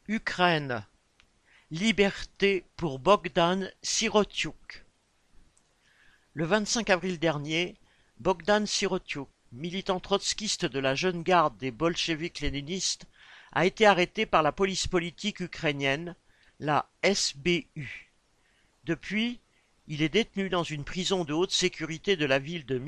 Ukraine, liberté pour Bogdan Sirotiouk. Le 25 avril dernier, Bogdan Sirotiouk, militant trotskiste de la jeune garde des bolcheviks-léninistes, a été arrêté par la police politique ukrainienne, la SBU. Depuis, il est détenu dans une prison de haute sécurité de la ville de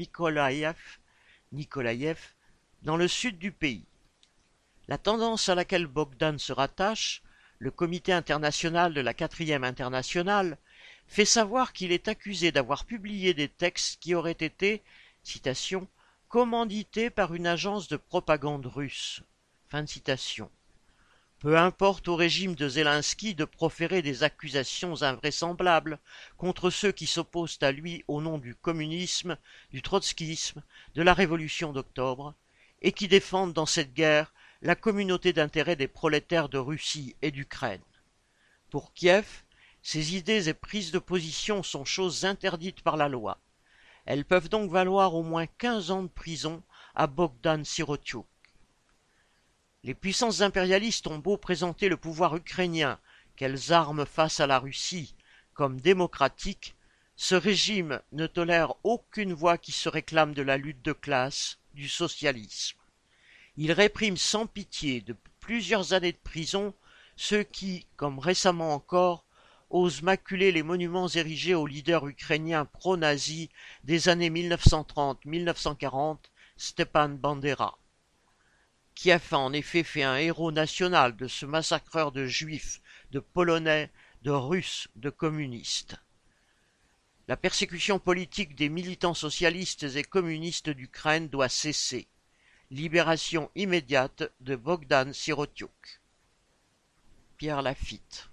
Nikolaïev, dans le sud du pays. La tendance à laquelle Bogdan se rattache, le Comité international de la 4e internationale, fait savoir qu'il est accusé d'avoir publié des textes qui auraient été, citation, commandités par une agence de propagande russe. Fin de citation. Peu importe au régime de Zelensky de proférer des accusations invraisemblables contre ceux qui s'opposent à lui au nom du communisme, du trotskisme, de la révolution d'octobre, et qui défendent dans cette guerre la communauté d'intérêt des prolétaires de Russie et d'Ukraine. Pour Kiev, ces idées et prises de position sont choses interdites par la loi. Elles peuvent donc valoir au moins 15 ans de prison à Bogdan Sirotiouk. Les puissances impérialistes ont beau présenter le pouvoir ukrainien qu'elles arment face à la Russie comme démocratique, ce régime ne tolère aucune voix qui se réclame de la lutte de classe, du socialisme. Il réprime sans pitié de plusieurs années de prison ceux qui, comme récemment encore, osent maculer les monuments érigés aux leaders ukrainiens pro-nazis des années 1930-1940, Stepan Bandera. Kiev a en effet fait un héros national de ce massacreur de juifs, de polonais, de russes, de communistes. La persécution politique des militants socialistes et communistes d'Ukraine doit cesser. Libération immédiate de Bogdan Sirotiouk. Pierre Lafitte.